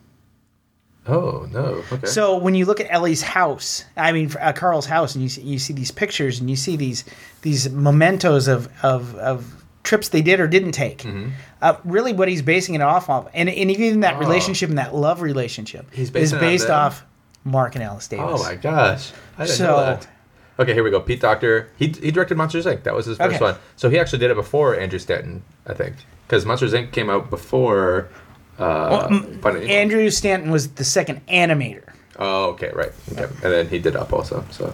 Oh, no. Okay. So when you look at Ellie's house, I mean uh, Carl's house, and you see, you see these pictures and you see these these mementos of of, of trips they did or didn't take. Mm-hmm. Uh, really, what he's basing it off of, and, and even that Oh. relationship and that love relationship, He's is basing it on based them? off Mark and Alice Davis. Oh my gosh, I didn't So- know that. Okay, here we go. Pete Docter. He he directed Monsters Incorporated. That was his first Okay. one. So he actually did it before Andrew Stanton, I think, because Monsters Incorporated came out before. Uh, Well, m- Finding Nemo. Andrew Stanton was the second animator. Oh, okay, right. Okay. And then he did Up also. So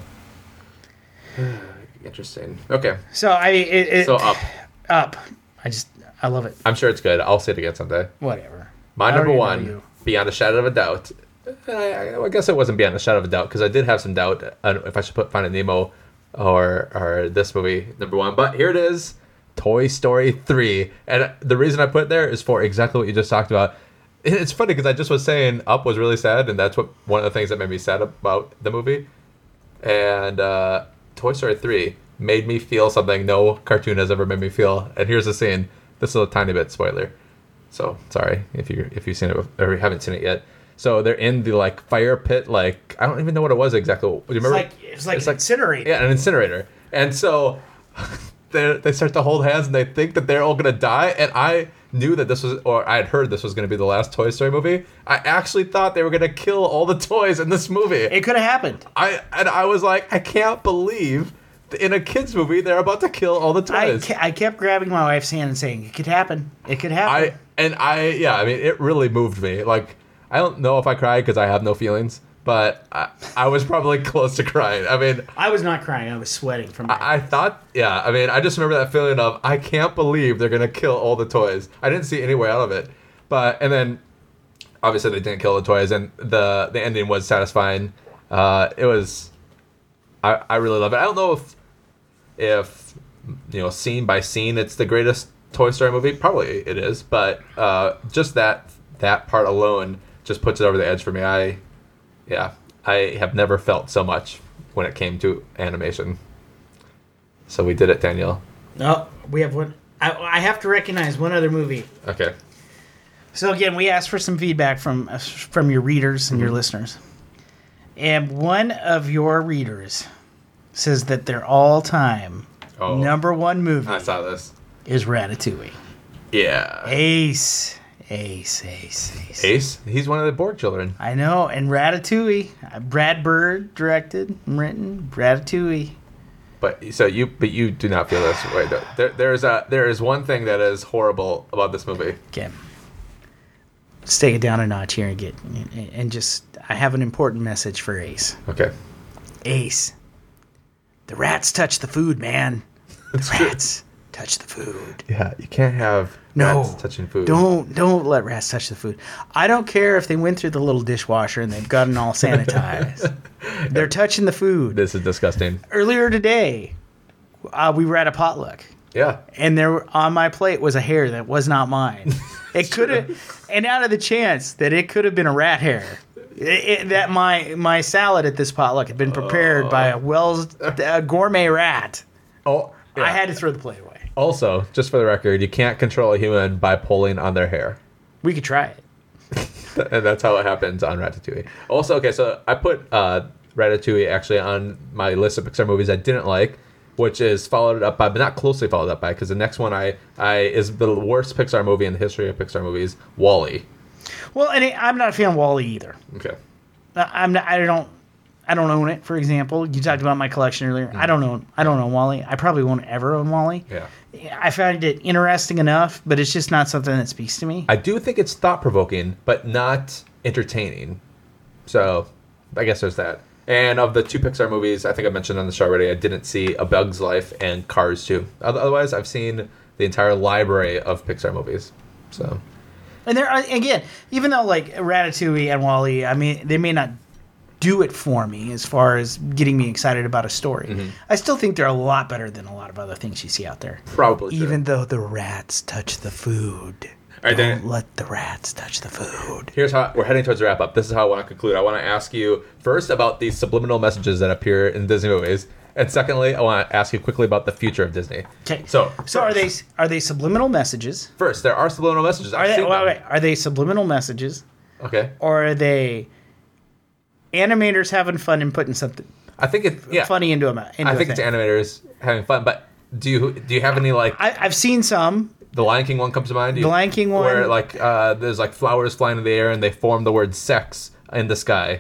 interesting. Okay, So I it, it, so Up. up. I just I love it. I'm sure it's good. I'll say it again someday. Whatever. My I number already know one, you. Beyond a Shadow of a Doubt. And I, I, I guess it wasn't Beyond a Shadow of a Doubt because I did have some doubt on if I should put Finding Nemo or or this movie number one. But here it is, Toy Story three. And the reason I put it there is for exactly what you just talked about. It's funny because I just was saying Up was really sad, and that's what one of the things that made me sad about the movie. And uh, Toy Story three made me feel something no cartoon has ever made me feel. And here's the scene. This is a tiny bit spoiler. So sorry if you if you've seen it or haven't seen it yet. So they're in the like fire pit, like I don't even know what it was exactly. Do you It's remember? like it's like an incinerator. Yeah, an incinerator. And so they they start to hold hands and they think that they're all gonna die. And I knew that this was, or I had heard this was gonna be the last Toy Story movie. I actually thought they were gonna kill all the toys in this movie. It could have happened. I and I was like, I can't believe that in a kids movie they're about to kill all the I, toys. ke- I kept grabbing my wife's hand and saying, "It could happen. It could happen." I and I yeah, I mean it really moved me. Like I don't know if I cried because I have no feelings, but I, I was probably close to crying. I mean, I was not crying. I was sweating from. My I, I thought yeah. I mean, I just remember that feeling of I can't believe they're gonna kill all the toys. I didn't see any way out of it, but and then obviously they didn't kill the toys, and the the ending was satisfying. Uh, it was. I I really love it. I don't know if if you know scene by scene it's the greatest Toy Story movie. Probably it is, but uh, just that that part alone just puts it over the edge for me. I, yeah, I have never felt so much when it came to animation. So we did it, Danielle. No, we have one. I, I have to recognize one other movie. Okay. So again, we asked for some feedback from uh, from your readers and your Mm-hmm. listeners, and one of your readers says that their all-time Oh. number one movie I saw this. is Ratatouille. Yeah. Ace, ace, ace, ace. Ace. He's one of the Borg children. I know, and Ratatouille. uh, Brad Bird directed, and written Ratatouille. But so you, but you do not feel this way. Though. There, there's a there is one thing that is horrible about this movie. Okay. Let's take it down a notch here and get and just. I have an important message for Ace. Okay. Ace. The rats touch the food, man. The true. rats touch the food. Yeah, you can't have No, rats touching food. Don't don't let rats touch the food. I don't care if they went through the little dishwasher and they've gotten all sanitized. They're touching the food. This is disgusting. Earlier today, uh, we were at a potluck, Yeah. and there on my plate was a hair that was not mine. It could have, and out of the chance that it could have been a rat hair, it, it, that my my salad at this potluck had been prepared by a well a gourmet rat. Oh, yeah. I had to throw the plate away. Also, just for the record, you can't control a human by pulling on their hair. We could try it. And that's how it happens on Ratatouille. Also, okay, so I put uh, Ratatouille actually on my list of Pixar movies I didn't like, which is followed up by, but not closely followed up by, because the next one I, I is the worst Pixar movie in the history of Pixar movies, WALL-E. Well, and it, I'm not a fan of WALL-E either. Okay. I- I'm not. I don't. I don't own it. For example, you talked about my collection earlier. I don't own. I don't own WALL-E. I probably won't ever own WALL-E. Yeah. I find it interesting enough, but it's just not something that speaks to me. I do think it's thought-provoking, but not entertaining. So, I guess there's that. And of the two Pixar movies, I think I mentioned on the show already, I didn't see A Bug's Life and Cars two. Otherwise, I've seen the entire library of Pixar movies. So, And there, are- again, even though like Ratatouille and WALL-E, I mean, they may not do it for me as far as getting me excited about a story. Mm-hmm. I still think they're a lot better than a lot of other things you see out there. probably true. Even though the rats touch the food. All right, Don't then- let the rats touch the food. Here's how we're heading towards the wrap up. This is how I want to conclude. I want to ask you first about these subliminal messages that appear in Disney movies, and secondly, I want to ask you quickly about the future of Disney. Okay. So, so are they first- are they subliminal messages? First, there are subliminal messages. I've Are they seen wait, them. wait, are they subliminal messages, Okay. or are they animators having fun and putting something I think it. Yeah. funny into them? Into I a think it's thing? animators having fun, but do you do you have any like I, I've seen some. the Lion King one comes to mind? Do The you- Lion King one? where like uh, there's like flowers flying in the air and they form the word sex in the sky.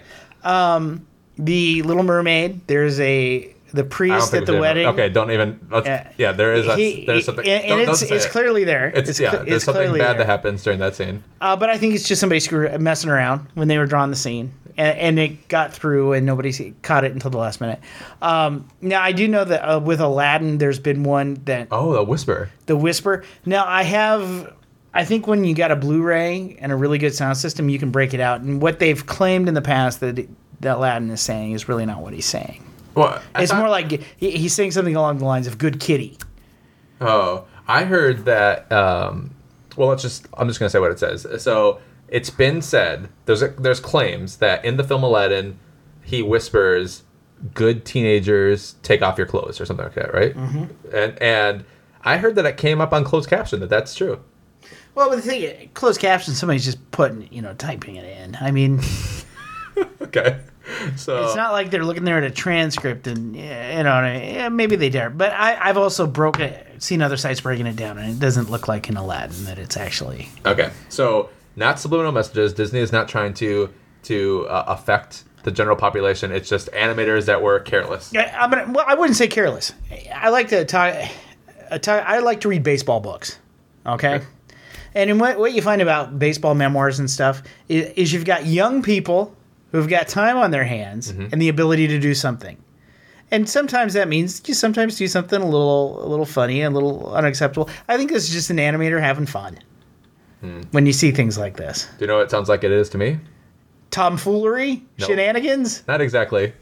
The Little Mermaid. There's a the I don't priest think at the we should- wedding. Okay, don't even. Let's, Uh, yeah, there is a, He- there's he- something. and, don't, and don't it's say it's it. clearly there. It's, yeah. cl- There's something clearly bad there. that happens during that scene. Uh, but I think it's just somebody screw, messing around when they were drawing the scene, and, and it got through, and nobody see- caught it until the last minute. Um, now I do know that uh, with Aladdin, there's been one that Oh, the whisper. the Whisper. Now I have, I think when you got a Blu-ray and a really good sound system, you can break it out. And what they've claimed in the past that, that Aladdin is saying is really not what he's saying. Well, I It's thought- more like he, he's saying something along the lines of "good kitty." Oh, I heard that. Um, well, let's just. I'm just gonna say what it says. So it's been said. There's a, there's claims that in the film Aladdin, he whispers, "Good teenagers, take off your clothes" or something like that, right? Mm-hmm. And and I heard that it came up on closed caption that that's true. Well, but the thing, is, closed caption, somebody's just putting, you know, typing it in. I mean, Okay. So it's not like they're looking there at a transcript and, yeah, you know, yeah, maybe they dare. But I, I've also broken, seen other sites breaking it down, and it doesn't look like in Aladdin that it's actually. Okay, so not subliminal messages. Disney is not trying to to uh, affect the general population. It's just animators that were careless. I, I'm gonna, well, I wouldn't say careless. I like to talk. uh, talk I like to read baseball books. Okay. Okay. And in what, what you find about baseball memoirs and stuff is, is you've got young people who've got time on their hands and the ability to do something. And sometimes that means you sometimes do something a little a little funny, a little unacceptable. I think this is just an animator having fun when you see things like this. Do you know what it sounds like it is to me? Tomfoolery? No. Shenanigans? Not exactly.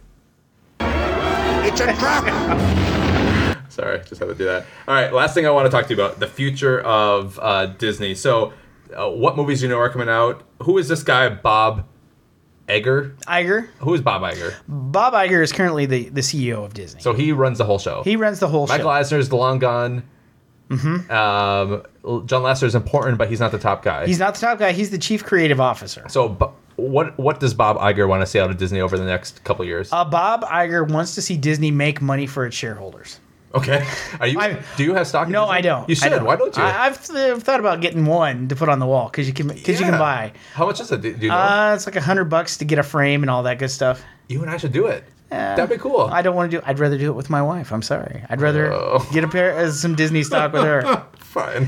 It's a trap! Sorry, just had to do that. All right, last thing I want to talk to you about, the future of uh, Disney. So, uh, what movies do you know are coming out? Who is this guy, Bob Iger? Iger? Who is Bob Iger? Bob Iger is currently the, the C E O of Disney. So he runs the whole show. He runs the whole Michael show. Eisner's the long gone. Mm-hmm. Um, John Lasseter's important, but he's not the top guy. He's not the top guy. He's the chief creative officer. so, bu- what what does Bob Iger want to see out of Disney over the next couple years? Uh, Bob Iger wants to see Disney make money for its shareholders. Okay. Are you? I- do you have stock? in No, Disney? I don't. You I should. Why don't you? I, I've th- thought about getting one to put on the wall because you can because you Yeah. can buy. How much is it? Do, do you know? Uh, it's like a hundred bucks to get a frame and all that good stuff. you and I should do it. Uh, That'd be cool. I don't want to do. I'd rather do it with my wife. I'm sorry. I'd rather Oh. get a pair of some Disney stock with her. Fine.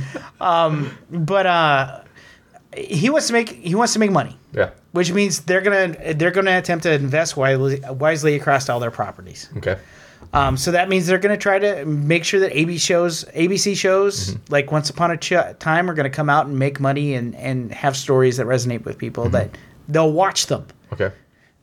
But uh, he wants to make he wants to make money, Yeah. which means they're gonna they're gonna attempt to invest wisely, wisely across all their properties. Okay. Um, so that means they're going to try to make sure that A B shows, A B C shows, Mm-hmm. like Once Upon a Ch- Time, are going to come out and make money and, and have stories that resonate with people Mm-hmm. that they'll watch them. Okay.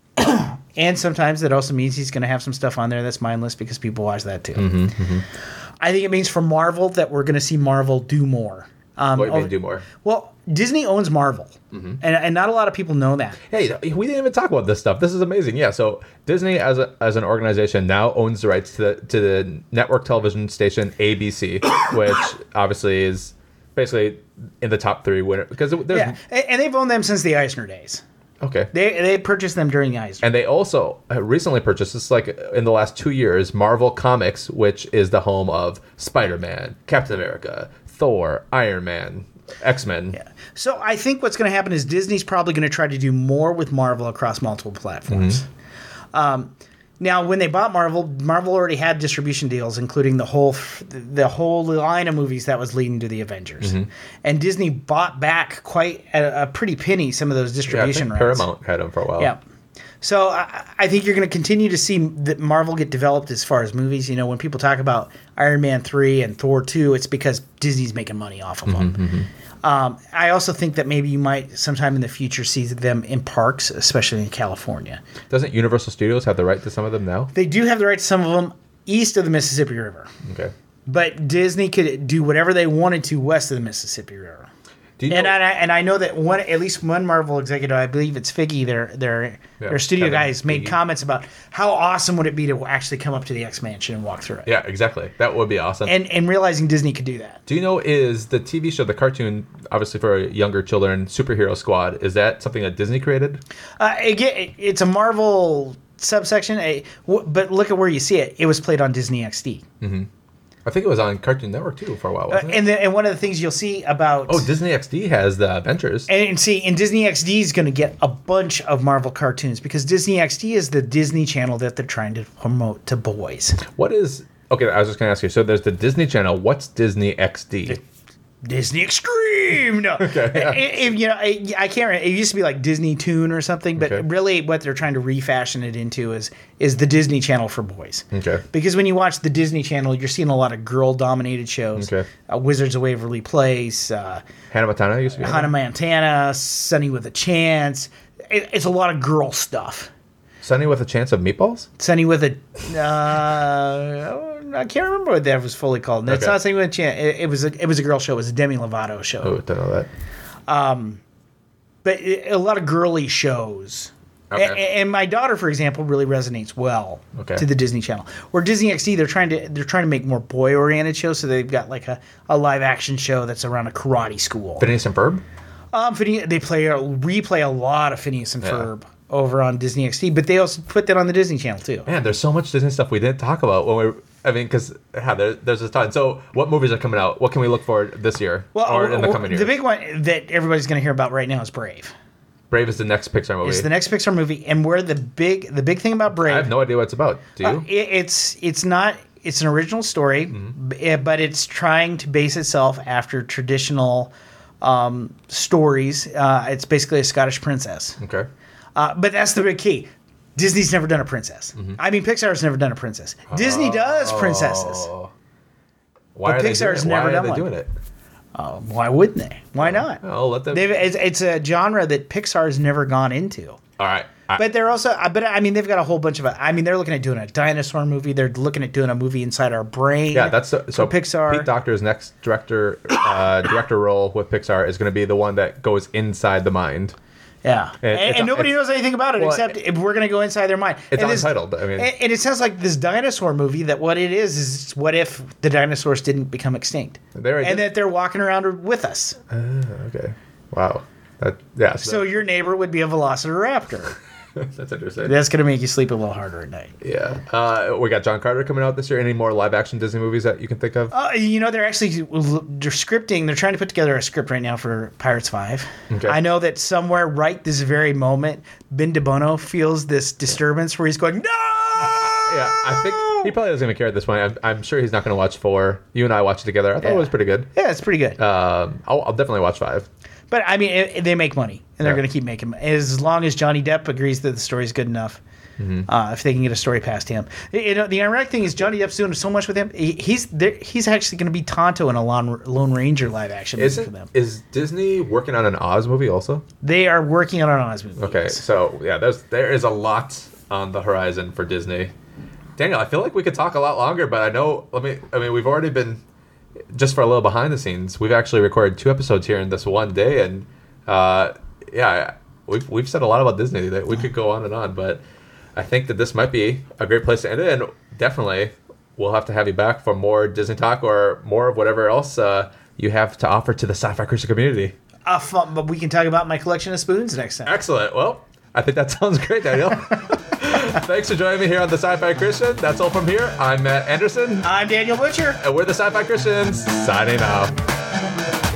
And sometimes that also means he's going to have some stuff on there that's mindless because people watch that too. Mm-hmm, I think it means for Marvel that we're going to see Marvel do more. Um, What do you mean over- do more? Well, Disney owns Marvel, Mm-hmm. and, and not a lot of people know that. Hey, we didn't even talk about this stuff. This is amazing. Yeah. So Disney, as a as an organization, now owns the rights to the to the network television station A B C, which obviously is basically in the top three winner because there's Yeah, and, and they've owned them since the Eisner days. okay. They they purchased them during the Eisner. And they also uh, recently purchased, this is like in the last two years, Marvel Comics, which is the home of Spider-Man, Captain America, Thor, Iron Man, X-Men. Yeah. So I think what's going to happen is Disney's probably going to try to do more with Marvel across multiple platforms. Um, now, when they bought Marvel, Marvel already had distribution deals, including the whole the whole line of movies that was leading to the Avengers. And Disney bought back quite a, a pretty penny some of those Yeah, I distribution think rights. Paramount had them for a while. Yeah. So I, I think you're going to continue to see that Marvel get developed as far as movies. You know, when people talk about Iron Man three and Thor two, it's because Disney's making money off of them. Um, I also think that maybe you might sometime in the future see them in parks, especially in California. Doesn't Universal Studios have the right to some of them now? They do have the right to some of them east of the Mississippi River, Okay. but Disney could do whatever they wanted to west of the Mississippi River. Do you And know, I, and I know that one, at least one Marvel executive, I believe it's Figgy, their their Yeah, their studio Kevin guys, made Feige. comments about how awesome would it be to actually come up to the X Mansion and walk through it. yeah, exactly. That would be awesome. And and realizing Disney could do that. Do you know, is the T V show, the cartoon, obviously for younger children, Superhero Squad, is that something that Disney created? Uh, again, it, it's a Marvel subsection, a, w- but look at where you see it. It was played on Disney X D. Oh, I think it was on Cartoon Network too for a while, Uh, wasn't it? and the, and one of the things you'll see about Oh, Disney X D has the Adventures. and, and see, and Disney X D is going to get a bunch of Marvel cartoons because Disney X D is the Disney Channel that they're trying to promote to boys. What is... Okay, I was just going to ask you. So there's the Disney Channel. What's Disney X D? Disney Extreme. No, Okay, yeah. It- it- you know, I, I can't. Remember. It used to be like Disney Toon or something, but Okay. really, what they're trying to refashion it into is is the Disney Channel for boys. Okay. Because when you watch the Disney Channel, you're seeing a lot of girl-dominated shows. Okay. Uh, Wizards of Waverly Place, uh, Hannah Montana used to be on Hannah there? Montana, Sunny with a Chance. It, it's a lot of girl stuff. Sunny with a Chance of Meatballs? Sunny with a. Uh, I can't remember what that was fully called. It's Okay. not Sunny with a Chance. It, it was a. It was a girl show. It was a Demi Lovato show. Oh, don't know that. But it, a lot of girly shows. Okay. A- a- And, my daughter, for example, really resonates well Okay. to the Disney Channel. Where Disney X D, they're trying to they're trying to make more boy oriented shows. So they've got like a, a live action show that's around a karate school. Phineas and Ferb? Um, Phine- they play a, replay a lot of Phineas and Yeah. Ferb over on Disney X D, but they also put that on the Disney Channel too. Man, there's so much Disney stuff we didn't talk about when we. I mean, because yeah, there, there's a ton. So, what movies are coming out? What can we look for this year or in the coming year? the big one that everybody's going to hear about right now is Brave. Brave is the next Pixar movie. It's the next Pixar movie, and where the big the big thing about Brave. I have no idea what it's about. Do you? Uh, it, it's it's not it's an original story, Mm-hmm. b- eh, but it's trying to base itself after traditional um, stories. Uh, it's basically a Scottish princess, okay. uh, but that's the big key. Disney's never done a princess. Mm-hmm. I mean, Pixar's never done a princess. Disney does princesses. Oh. Why But are they Pixar's doing it? Why never are done they one. doing it? Uh, why wouldn't they? Why not? I'll let them. They've, it's, it's a genre that Pixar's never gone into. All right. I, But they're also, uh, but I mean, they've got a whole bunch of. I mean, they're looking at doing a dinosaur movie. They're looking at doing a movie inside our brain. yeah, that's so. so Pixar. Pete Docter's next director uh, director role with Pixar is going to be the one that goes inside the mind. yeah, It- and, it's- and nobody it's- knows anything about it well, except if we're going to go inside their mind. It's and this- untitled. I mean, and, and it sounds like this dinosaur movie. That what it is is what if the dinosaurs didn't become extinct, They already and did. that they're walking around with us. okay. Wow. That yeah. So, So your neighbor would be a velociraptor. that- that's interesting. That's going to make you sleep a little harder at night. Yeah. Uh, we got John Carter coming out this year. Any more live action Disney movies that you can think of? Uh, you know, they're actually they're scripting. They're trying to put together a script right now for Pirates Five. Okay. I know that somewhere right this very moment, Ben DeBono feels this disturbance where he's going, "No!" Yeah, I think he probably doesn't even care at this point. I'm, I'm sure he's not going to watch four. You and I watched it together. I thought Yeah. it was pretty good. Yeah, it's pretty good. Um, I'll, I'll definitely watch five. But I mean, it, they make money, and they're Yeah. going to keep making. As long as Johnny Depp agrees that the story's good enough, Mm-hmm. uh, if they can get a story past him. You know, the ironic thing is Johnny Depp's doing so much with him. He, he's there, he's actually going to be Tonto in a Lone, Lone Ranger live action movie for Isn't, them. is Disney working on an Oz movie also? They are working on an Oz movie. Okay, yes. so yeah, there's there is a lot on the horizon for Disney. Daniel, I feel like we could talk a lot longer, but I know. Let me. I mean, we've already been just for a little behind the scenes. We've actually recorded two episodes here in this one day, and uh, yeah, we've we've said a lot about Disney that we could go on and on, but I think that this might be a great place to end it, and definitely we'll have to have you back for more Disney talk or more of whatever else uh, you have to offer to the sci-fi Christian community. Uh, fun, but we can talk about my collection of spoons next time. Excellent. Well, I think that sounds great, Daniel. Thanks for joining me here on the Sci-Fi Christian. That's all from here. I'm Matt Anderson, I'm Daniel Butcher. and we're the Sci-Fi Christians, signing out.